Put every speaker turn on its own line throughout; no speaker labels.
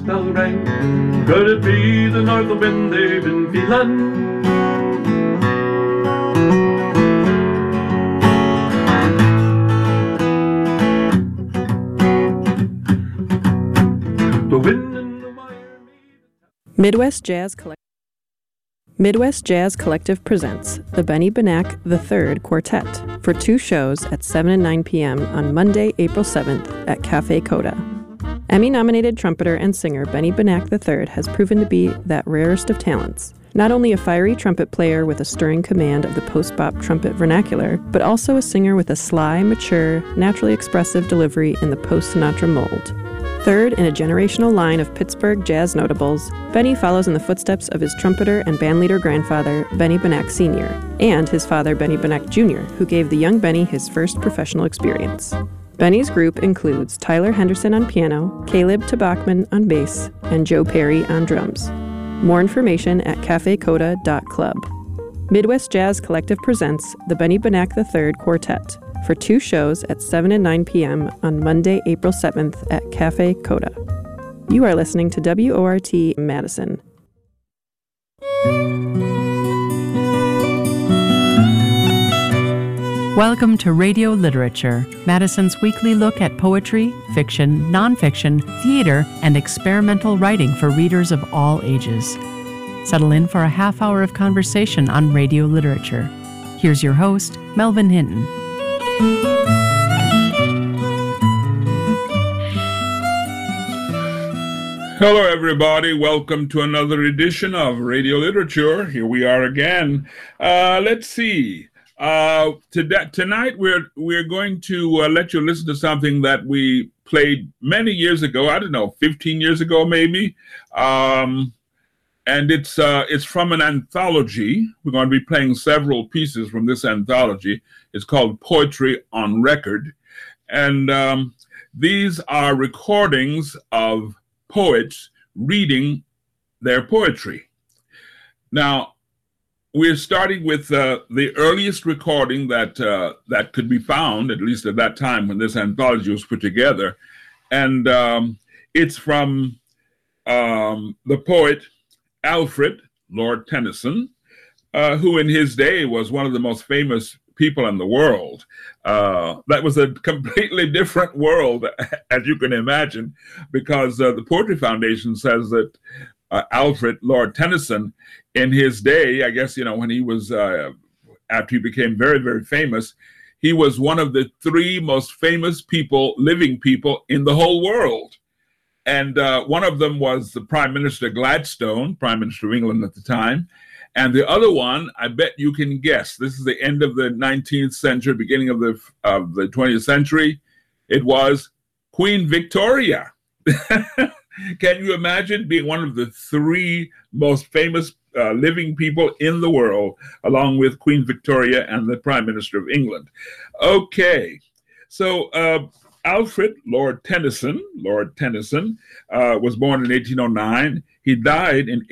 bell rang. Could it be the north wind they've been feeling? The wind in the wire.
Midwest Jazz Collective presents the Benny Benack III Quartet for 2 shows at 7 and 9 p.m. on Monday, April 7th at Cafe Coda. Emmy-nominated trumpeter and singer Benny Benack III has proven to be that rarest of talents. Not only a fiery trumpet player with a stirring command of the post-bop trumpet vernacular, but also a singer with a sly, mature, naturally expressive delivery in the post-Sinatra mold. Third in a generational line of Pittsburgh jazz notables, Benny follows in the footsteps of his trumpeter and bandleader grandfather, Benny Benack Sr., and his father, Benny Benack Jr., who gave the young Benny his first professional experience. Benny's group includes Tyler Henderson on piano, Caleb Tabachman on bass, and Joe Perry on drums. More information at cafecoda.club. Midwest Jazz Collective presents the Benny Benack III Quartet for 2 shows at 7 and 9 p.m. on Monday, April 7th at Cafe Coda. You are listening to WORT Madison.
Welcome to Radio Literature, Madison's weekly look at poetry, fiction, nonfiction, theater, and experimental writing for readers of all ages. Settle in for a half hour of conversation on radio literature. Here's your host, Melvin Hinton.
Hello, everybody. Welcome to another edition of Radio Literature. Here we are again. Let's see. Tonight we're going to let you listen to something that we played many years ago. I don't know, 15 years ago maybe. And it's from an anthology. We're going to be playing several pieces from this anthology. It's called Poetry on Record. And these are recordings of poets reading their poetry. Now, we're starting with the earliest recording that could be found, at least at that time when this anthology was put together. And it's from the poet Alfred Lord Tennyson, who in his day was one of the most famous people in the world. That was a completely different world, as you can imagine, because the Poetry Foundation says that Alfred Lord Tennyson, in his day, I guess, when he was, after he became very, very famous, he was one of the 3 most famous living people in the whole world. And one of them was the Prime Minister Gladstone, Prime Minister of England at the time. And the other one, I bet you can guess. This is the end of the 19th century, beginning of the 20th century. It was Queen Victoria. Can you imagine being one of the 3 most famous living people in the world, along with Queen Victoria and the Prime Minister of England? Okay, so Alfred Lord Tennyson was born in 1809. He died in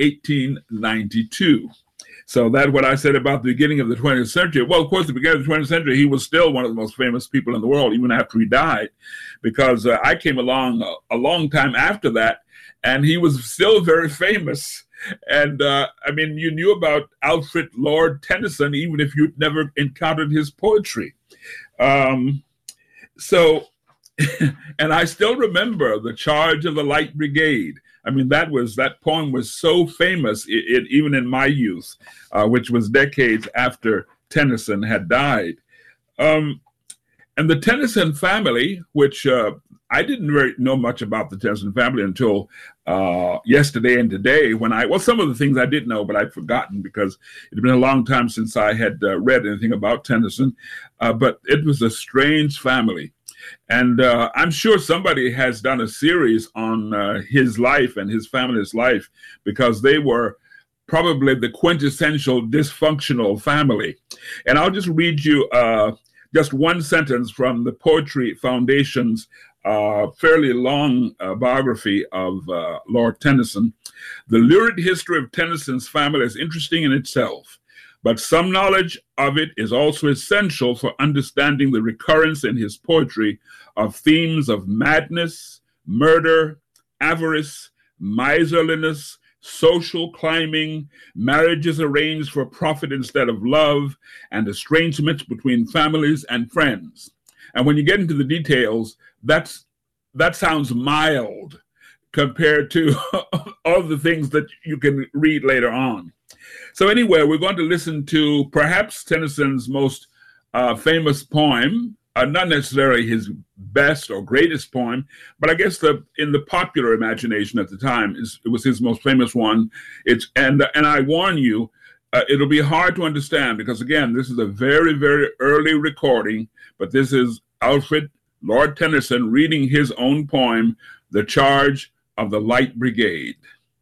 1892. So that's what I said about the beginning of the 20th century. Well, of course, the beginning of the 20th century, he was still one of the most famous people in the world, even after he died, because I came along a long time after that, and he was still very famous. And you knew about Alfred Lord Tennyson, even if you'd never encountered his poetry. And I still remember The Charge of the Light Brigade. That poem was so famous, even in my youth, which was decades after Tennyson had died. And the Tennyson family, which I didn't really know much about the Tennyson family until yesterday and today, some of the things I did know, but I'd forgotten because it had been a long time since I had read anything about Tennyson. But it was a strange family. And I'm sure somebody has done a series on his life and his family's life, because they were probably the quintessential dysfunctional family. And I'll just read you just one sentence from the Poetry Foundation's fairly long biography of Lord Tennyson. The lurid history of Tennyson's family is interesting in itself, but some knowledge of it is also essential for understanding the recurrence in his poetry of themes of madness, murder, avarice, miserliness, social climbing, marriages arranged for profit instead of love, and estrangements between families and friends. And when you get into the details, that sounds mild compared to all the things that you can read later on. So anyway, we're going to listen to perhaps Tennyson's most famous poem, not necessarily his best or greatest poem, but I guess in the popular imagination at the time, it was his most famous one. And I warn you, it'll be hard to understand because, again, this is a very, very early recording, but this is Alfred Lord Tennyson reading his own poem, The Charge of the Light Brigade.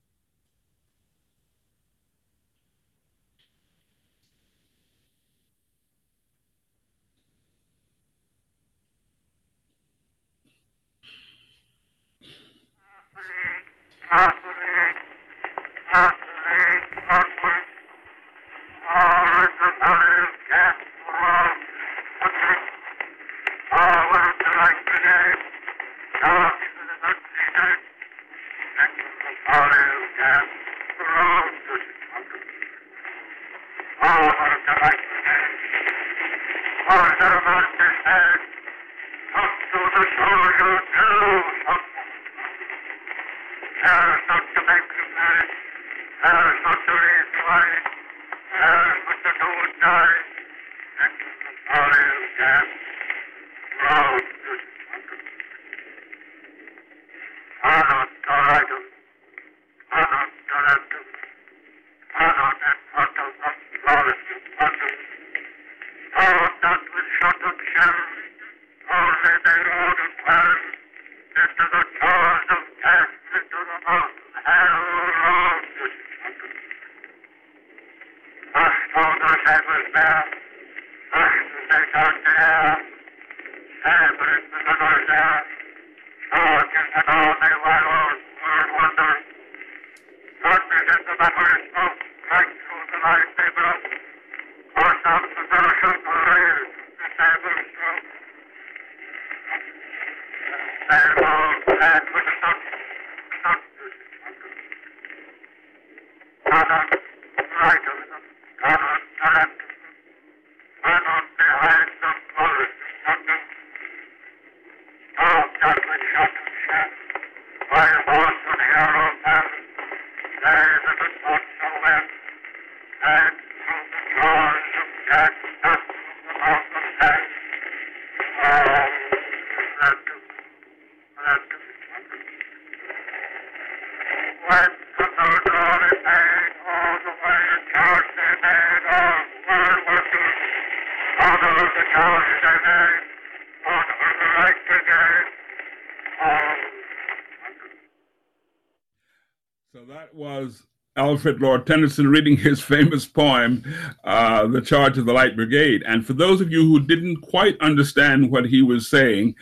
Alfred Lord Tennyson reading his famous poem, The Charge of the Light Brigade. And for those of you who didn't quite understand what he was saying,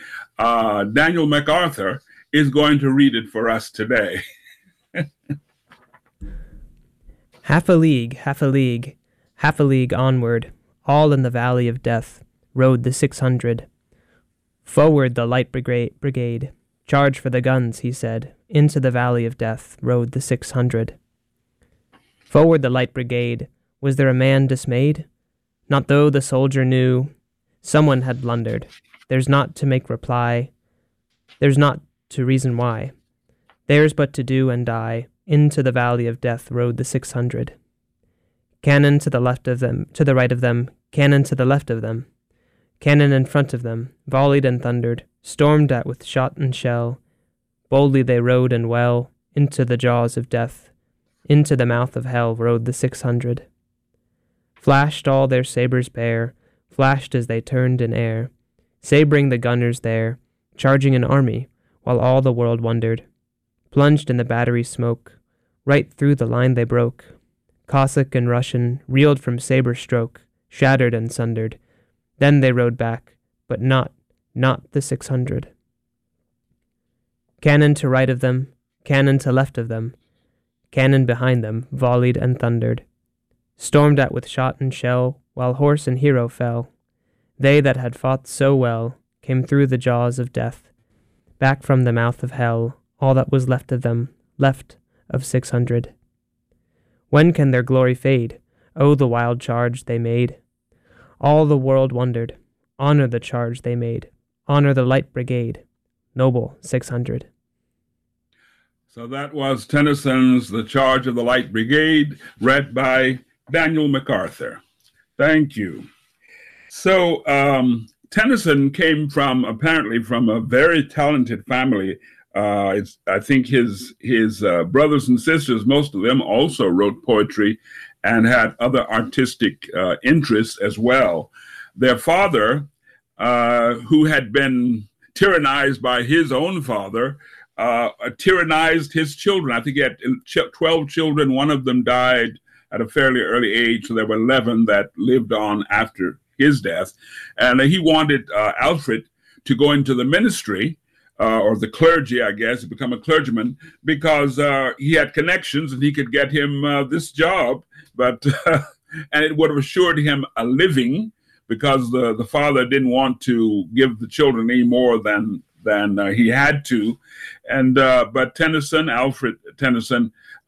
Daniel MacArthur is going to read it for us today.
Half a league, half a league, half a league onward, all in the valley of death, rode the 600. Forward the light brigade, charge for the guns, he said, into the valley of death, rode the 600. Forward the light brigade, was there a man dismayed? Not though the soldier knew someone had blundered. There's not to make reply, there's not to reason why. There's but to do and die. Into the valley of death rode the 600. Cannon to the left of them, to the right of them, cannon to the left of them. Cannon in front of them, volleyed and thundered, stormed at with shot and shell. Boldly they rode and well, into the jaws of death. Into the mouth of hell rode the 600. Flashed all their sabres bare, flashed as they turned in air, sabring the gunners there, charging an army, while all the world wondered. Plunged in the battery smoke, right through the line they broke. Cossack and Russian reeled from sabre stroke, shattered and sundered. Then they rode back, but not the 600. Cannon to right of them, cannon to left of them, cannon behind them volleyed and thundered, stormed at with shot and shell, while horse and hero fell. They that had fought so well came through the jaws of death, back from the mouth of hell, all that was left of them, left of 600. When can their glory fade? Oh, the wild charge they made. All the world wondered. Honor the charge they made. Honor the Light Brigade. Noble 600.
So that was Tennyson's The Charge of the Light Brigade, read by Daniel MacArthur. Thank you. So Tennyson came apparently from a very talented family. I think his brothers and sisters, most of them also wrote poetry and had other artistic interests as well. Their father, who had been tyrannized by his own father, tyrannized his children. I think he had 12 children. One of them died at a fairly early age, so there were 11 that lived on after his death. And he wanted Alfred to go into the ministry, or the clergy, I guess, become a clergyman, because he had connections and he could get him this job. But and it would have assured him a living, because the father didn't want to give the children any more than he had to. And but Alfred Tennyson,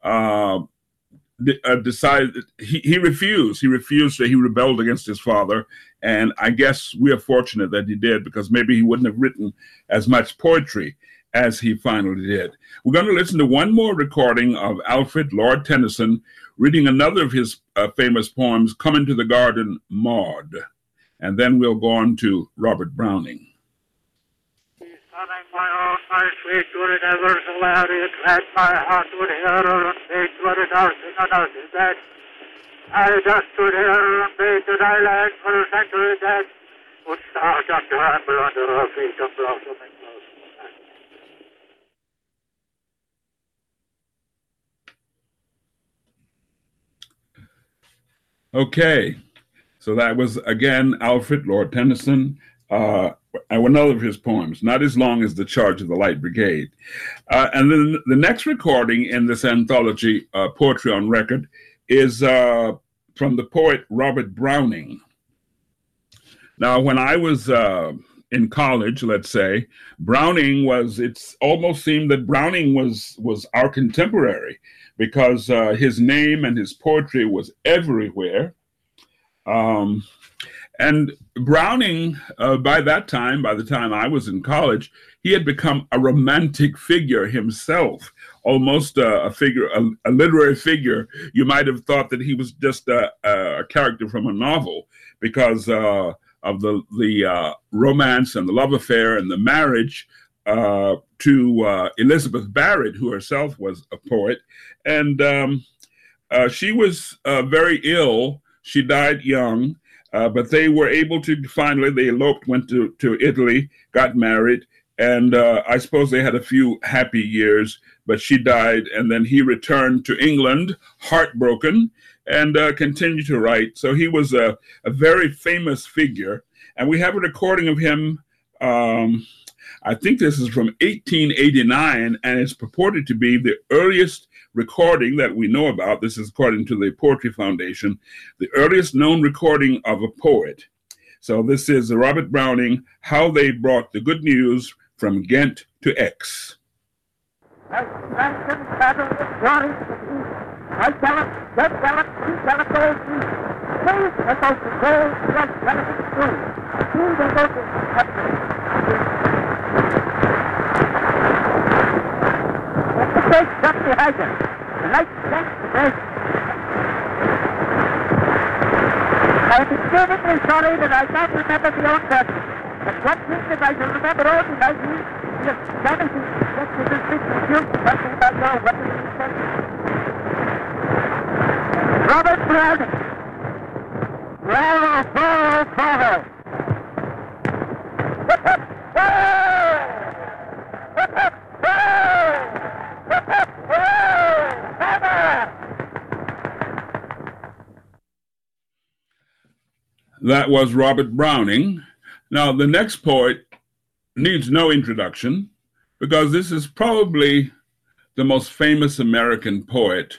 decided he refused. He rebelled against his father, and I guess we are fortunate that he did, because maybe he wouldn't have written as much poetry as he finally did. We're going to listen to one more recording of Alfred Lord Tennyson reading another of his famous poems, Come Into the Garden, Maud, and then we'll go on to Robert Browning.
My own, my sweet, would it ever so loud it glad my heart would hear and bait what it else in the nurse is dead. I just stood here and bait that I laid for a century dead, would start up to ramble under her feet and blossom in blossom.
Okay, so that was again Alfred Lord Tennyson. Another of his poems, not as long as The Charge of the Light Brigade. And then the next recording in this anthology, Poetry on Record, is from the poet Robert Browning. Now, when I was in college, let's say, it almost seemed that Browning was our contemporary, because his name and his poetry was everywhere. And Browning, by the time I was in college, he had become a romantic figure himself, almost a literary figure. You might have thought that he was just a character from a novel, because of the romance and the love affair and the marriage to Elizabeth Barrett, who herself was a poet. And she was very ill. She died young. But they were able to they eloped, went to Italy, got married, and I suppose they had a few happy years, but she died, and then he returned to England, heartbroken, and continued to write. So he was a very famous figure, and we have a recording of him, I think this is from 1889, and it's purported to be the earliest recording that we know about. This is according to the Poetry Foundation, the earliest known recording of a poet. So this is Robert Browning, How They Brought the Good News from Ghent to Aix.
I'm extremely sorry that I can't remember the old person. But one thing that I shall remember all the time is that sanity gets to this big dispute, something about your weapons and stuff. Robert Browning. Bravo, bravo, bravo.
That was Robert Browning. Now, the next poet needs no introduction, because this is probably the most famous American poet,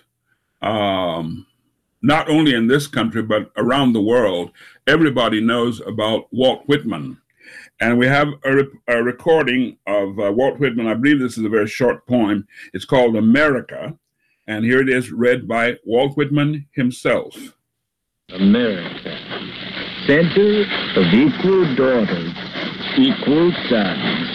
not only in this country, but around the world. Everybody knows about Walt Whitman. And we have a recording of Walt Whitman. I believe this is a very short poem. It's called America. And here it is, read by Walt Whitman himself.
America, center of equal daughters, equal sons,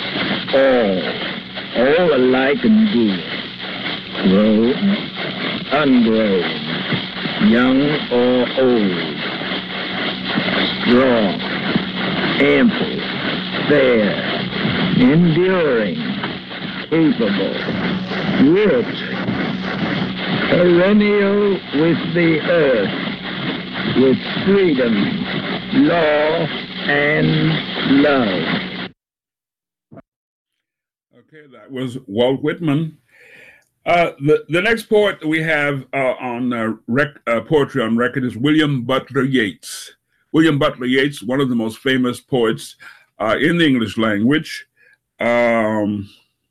all alike and dear, grown, ungrown, young or old, strong, ample, fair, enduring, capable, rich, perennial with the earth, with freedom, law, and love.
Okay, that was Walt Whitman. The next poet we have on poetry on record is William Butler Yeats. William Butler Yeats, one of the most famous poets in the English language. And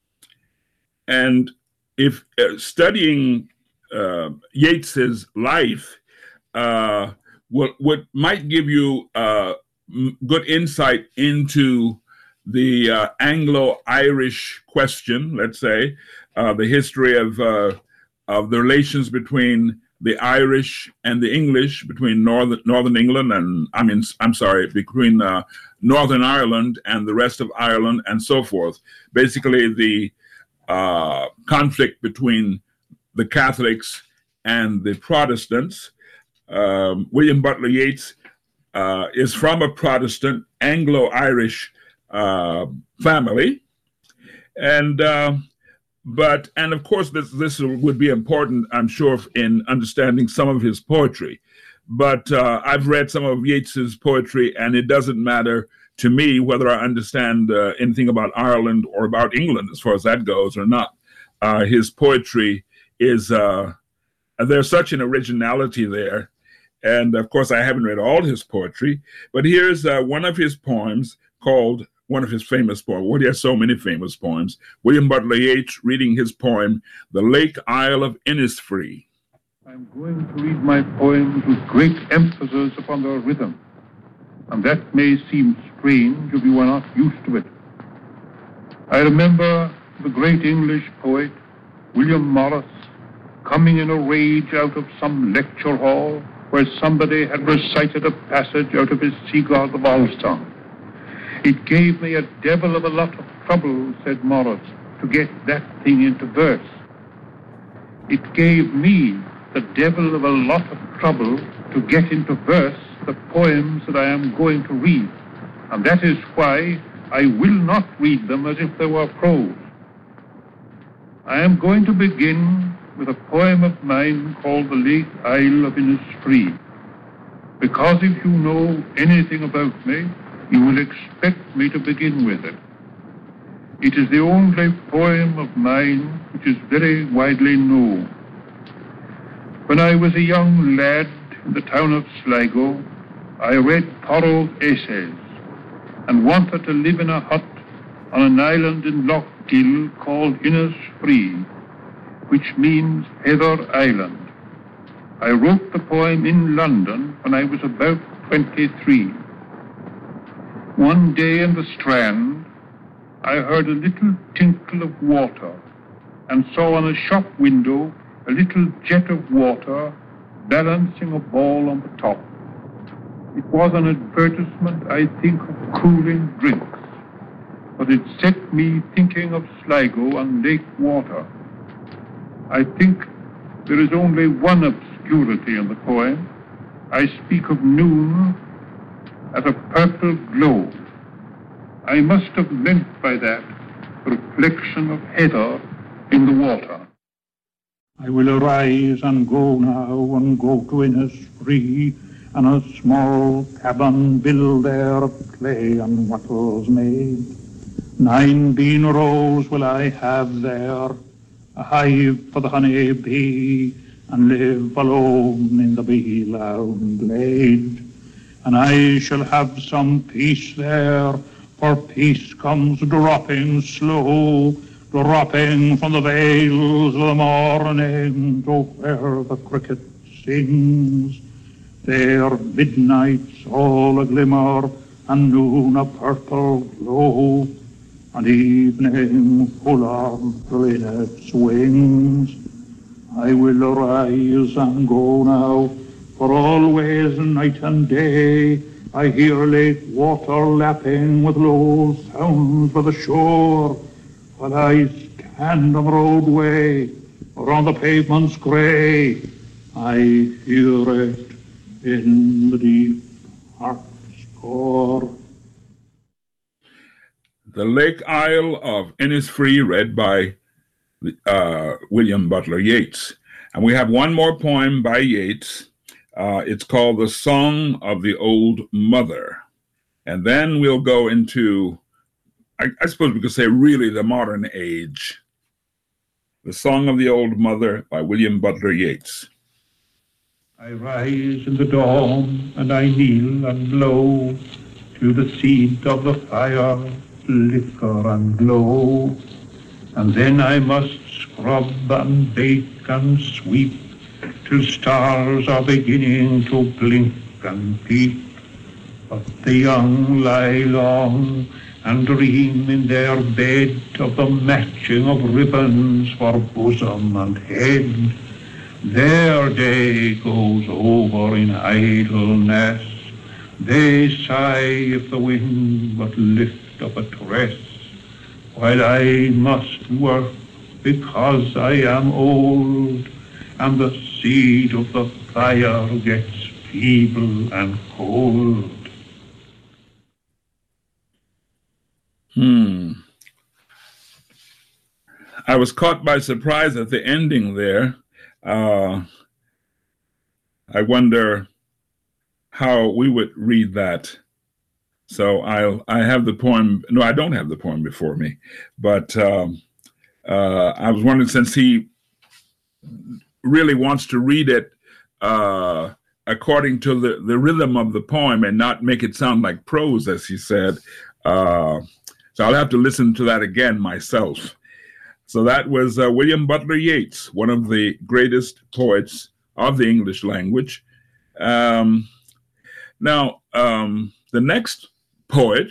if studying Yeats's life might give you good insight into the Anglo-Irish question, let's say, the history of the relations between the Irish and the English, between Northern England and, between Northern Ireland and the rest of Ireland and so forth. Basically, the conflict between the Catholics and the Protestants. William Butler Yeats is from a Protestant Anglo-Irish family, and of course this would be important, I'm sure, in understanding some of his poetry. But I've read some of Yeats's poetry, and it doesn't matter to me whether I understand anything about Ireland or about England, as far as that goes, or not. His poetry is there's such an originality there. And of course, I haven't read all his poetry, but here's one of his poems called, one of his famous poems. Well, he has so many famous poems. William Butler Yeats reading his poem, The Lake Isle of Innisfree.
I'm going to read my poems with great emphasis upon their rhythm, and that may seem strange if you are not used to it. I remember the great English poet, William Morris, coming in a rage out of some lecture hall where somebody had recited a passage out of his Sigurd of Ulfsson. It gave me a devil of a lot of trouble, said Morris, to get that thing into verse. It gave me the devil of a lot of trouble to get into verse the poems that I am going to read, and that is why I will not read them as if they were prose. I am going to begin with a poem of mine called The Lake Isle of Innisfree, because if you know anything about me, you will expect me to begin with it. It is the only poem of mine which is very widely known. When I was a young lad in the town of Sligo, I read Thorol's essays and wanted to live in a hut on an island in Lough Gill called Innisfree, which means Heather Island. I wrote the poem in London when I was about 23. One day in the Strand, I heard a little tinkle of water and saw on a shop window a little jet of water balancing a ball on the top. It was an advertisement, I think, of cooling drinks, but it set me thinking of Sligo and lake water. I think there is only one obscurity in the poem. I speak of noon as a purple glow. I must have meant by that the reflection of heather in the water. I will arise and go now and go to Innisfree, and a small cabin build there of clay and wattles made. 9 bean rows will I have there, a hive for the honey bee, and live alone in the bee-loud glade. And I shall have some peace there, for peace comes dropping slow, dropping from the vales of the morning to where the cricket sings. There midnight's all a glimmer,
and noon a purple glow, and evening full of the linnet's wings. I will arise and go now, for always night and day I hear lake water lapping with low sounds by the shore, while I stand on the roadway or on the pavement's grey. I hear it in the deep heart's core.
The Lake Isle of Innisfree, read by William Butler Yeats. And we have one more poem by Yeats. It's called The Song of the Old Mother. And then we'll go into, I suppose we could say, really the modern age. The Song of the Old Mother by William Butler Yeats.
I rise in the dawn and I kneel and blow till the seed of the fire flicker and glow. And then I must scrub and bake and sweep till stars are beginning to blink and peep. But the young lie long and dream in their bed of the matching of ribbons for bosom and head. Their day goes over in idleness. They sigh if the wind but lift up a tress, while I must work because I am old, and the seed of the fire gets feeble and cold.
I was caught by surprise at the ending there. I wonder how we would read that. So I have the poem. No, I don't have the poem before me, but I was wondering, since he really wants to read it according to the rhythm of the poem and not make it sound like prose, as he said. So I'll have to listen to that again myself. So that was William Butler Yeats, one of the greatest poets of the English language. Now, the next poet,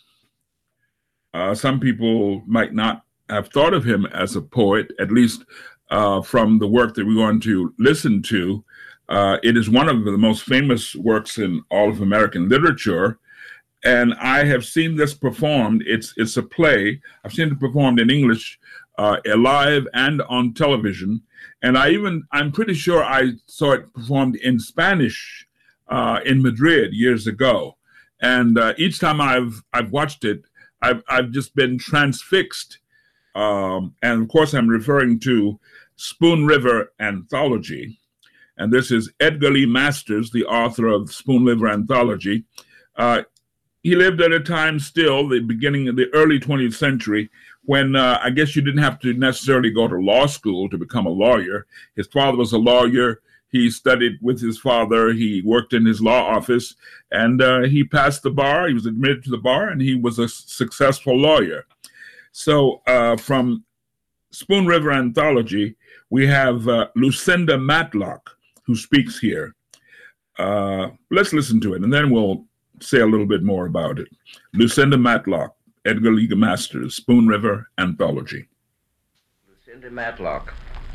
some people might not have thought of him as a poet, at least from the work that we're going to listen to. It is one of the most famous works in all of American literature. And I have seen this performed. It's a play. I've seen it performed in English, live and on television. And I'm pretty sure I saw it performed in Spanish in Madrid years ago. And each time I've watched it, I've just been transfixed. And of course, I'm referring to Spoon River Anthology. And this is Edgar Lee Masters, the author of Spoon River Anthology. He lived at a time still, the beginning of the early 20th century, when I guess you didn't have to necessarily go to law school to become a lawyer. His father was a lawyer. He studied with his father. He worked in his law office, and he passed the bar. He was admitted to the bar, and he was a successful lawyer. So from Spoon River Anthology, we have Lucinda Matlock, who speaks here. Let's listen to it, and then we'll say a little bit more about it. Lucinda Matlock, Edgar Lee Masters, Spoon River Anthology.
Lucinda Matlock.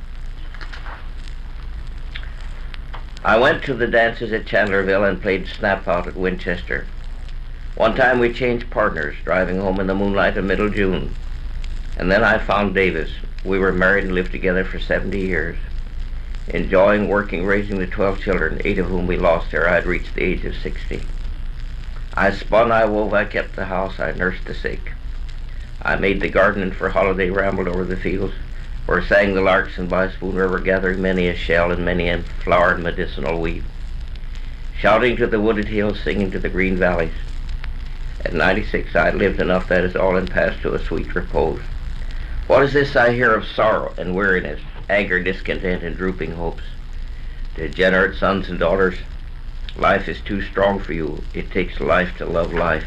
I went to the dances at Chandlerville and played snap out at Winchester. One time we changed partners, driving home in the moonlight of middle June. And then I found Davis. We were married and lived together for 70 years. Enjoying working, raising the 12 children, 8 of whom we lost ere I had reached the age of 60. I spun, I wove, I kept the house, I nursed the sick. I made the garden and for holiday rambled over the fields, where sang the larks and by Spoon River gathering many a shell and many a flower and medicinal weed. Shouting to the wooded hills, singing to the green valleys. At 96 I had lived enough that is all and passed to a sweet repose. What is this I hear of sorrow and weariness, anger, discontent, and drooping hopes? Degenerate sons and daughters, life is too strong for you. It takes life to love life.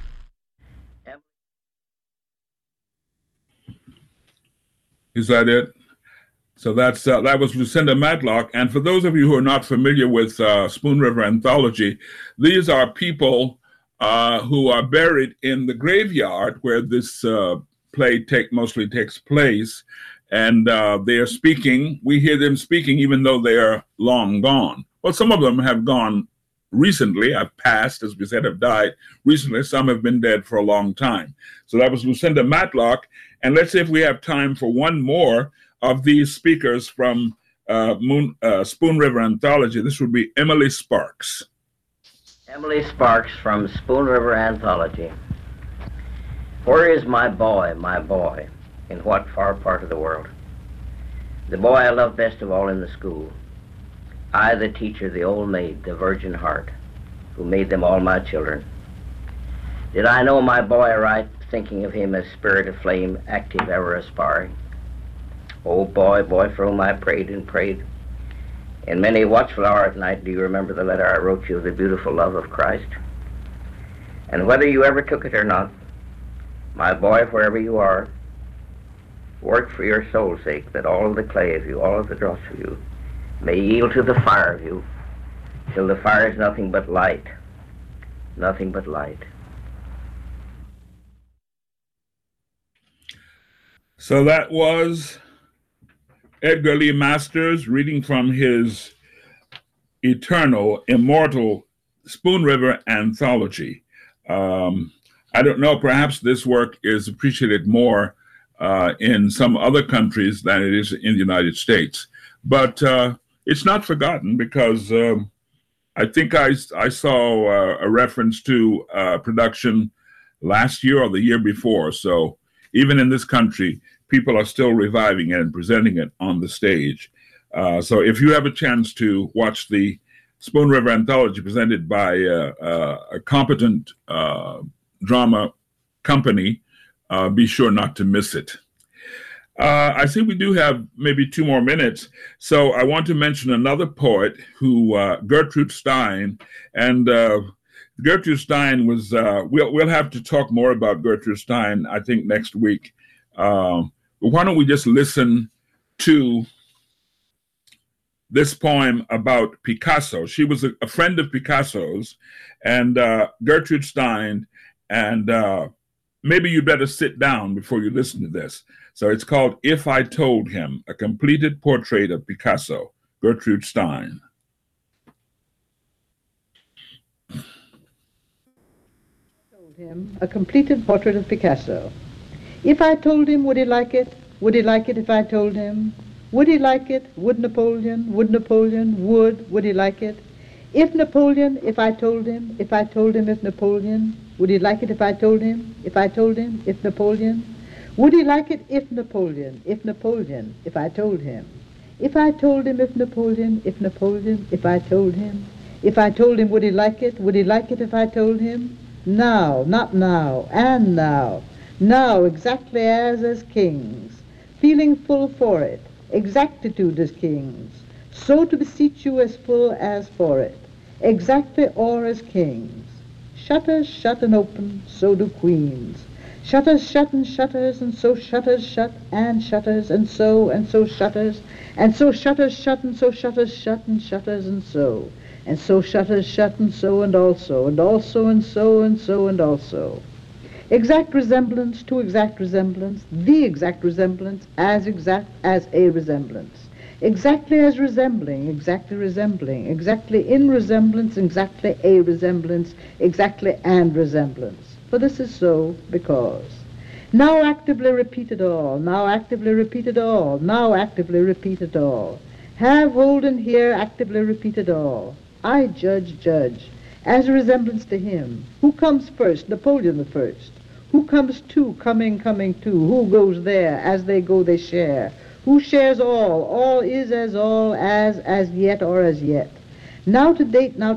Is that it? So that was Lucinda Matlock. And for those of you who are not familiar with Spoon River Anthology, these are people who are buried in the graveyard where this play mostly takes place. And they are speaking. We hear them speaking even though they are long gone. Well, some of them have gone recently, have passed, as we said, have died recently. Some have been dead for a long time. So that was Lucinda Matlock. And let's see if we have time for one more of these speakers from Spoon River Anthology. This would be Emily Sparks.
Emily Sparks from Spoon River Anthology. Where is my boy, in what far part of the world? The boy I love best of all in the school. I, the teacher, the old maid, the virgin heart, who made them all my children. Did I know my boy aright, thinking of him as spirit aflame, active, ever aspiring? Oh, boy, for whom I prayed and prayed. In many a watchful hour at night, do you remember the letter I wrote you of the beautiful love of Christ? And whether you ever took it or not, my boy, wherever you are, work for your soul's sake, that all of the clay of you, all of the dross of you, may yield to the fire of you, till the fire is nothing but light, nothing but light.
So that was Edgar Lee Masters reading from his eternal, immortal Spoon River Anthology. I don't know, perhaps this work is appreciated more in some other countries than it is in the United States. But it's not forgotten, because I think I saw a reference to production last year or the year before. So even in this country, people are still reviving it and presenting it on the stage. So if you have a chance to watch the Spoon River Anthology presented by a competent drama company, be sure not to miss it. I see we do have maybe 2 more minutes, so I want to mention another poet who, Gertrude Stein, and Gertrude Stein was, we'll have to talk more about Gertrude Stein, I think, next week. But why don't we just listen to this poem about Picasso. She was a friend of Picasso's, and Gertrude Stein, and maybe you better sit down before you listen to this. So it's called If I Told Him, a completed portrait of Picasso, Gertrude Stein.
Told him, a completed portrait of Picasso. If I told him, would he like it? Would he like it if I told him? Would he like it? Would Napoleon? Would Napoleon? Would he like it? If Napoleon, if I told him, if Napoleon, would he like it if I told him? If I told him, if Napoleon? Would he like it if Napoleon, if I told him? If I told him, if Napoleon, if I told him? If I told him, would he like it? Would he like it if I told him? Now, not now, and now. Now, exactly as kings, feeling full for it, exactitude as kings, so to beseech you as full as for it, exactly or as kings. Shutters shut and open, so do queens. Shutters shut and shutters, and so shutters shut, and shutters, and so shutters, and so shutters shut, and so shutters shut, and shutters, and so shutters shut, and so, and also, and also, and so, and so, and also. Exact resemblance to exact resemblance, the exact resemblance as a resemblance. Exactly as resembling, exactly resembling, exactly in resemblance, exactly a resemblance, exactly and resemblance. For this is so because. Now actively repeat it all, now actively repeat it all, now actively repeat it all. Have hold and hear, actively repeat it all. I judge, as a resemblance to him. Who comes first? Napoleon the first. Who comes to? Coming to. Who goes there? As they go, they share. Who shares all? All is as yet or as yet. Now to date, now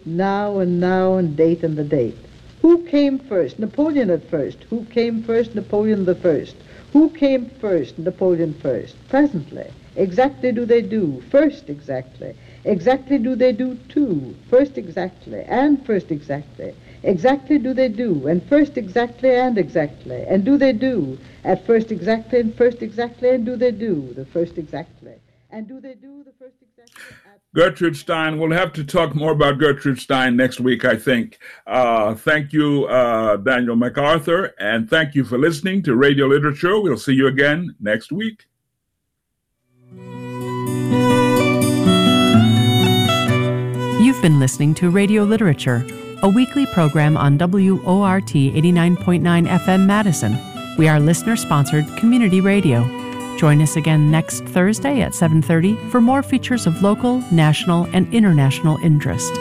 and date and the date. Who came first? Napoleon at first. Who came first? Napoleon the first. Who came first? Napoleon first. Presently. Exactly do they do. First exactly. Exactly do they do too. First exactly. And first exactly. Exactly do they do. And first exactly and exactly. And do they do. At first exactly and first exactly. And do they do. The first exactly. And do they do the first executive at...
Gertrude Stein, we'll have to talk more about Gertrude Stein next week, I think. Thank you, Daniel MacArthur, and thank you for listening to Radio Literature. We'll see you again next week.
You've been listening to Radio Literature, a weekly program on WORT 89.9 FM Madison. We are listener-sponsored community radio. Join us again next Thursday at 7:30 for more features of local, national, and international interest.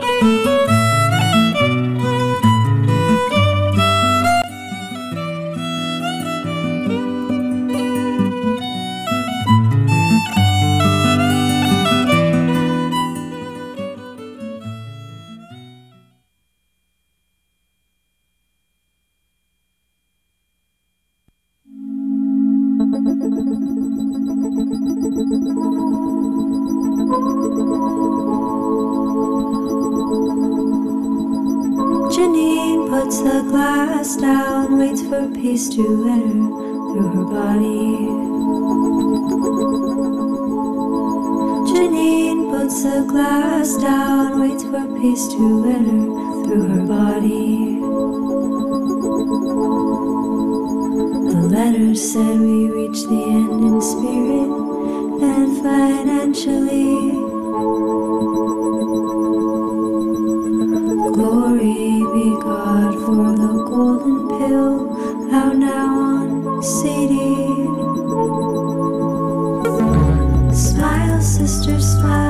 Janine puts the glass down, waits for peace to enter through her body. Janine puts the glass down, waits for peace to enter through her body. The letter said we reached the end in spirit and financially. Glory be God for the golden pill, out now on CD. Smile, sister, smile.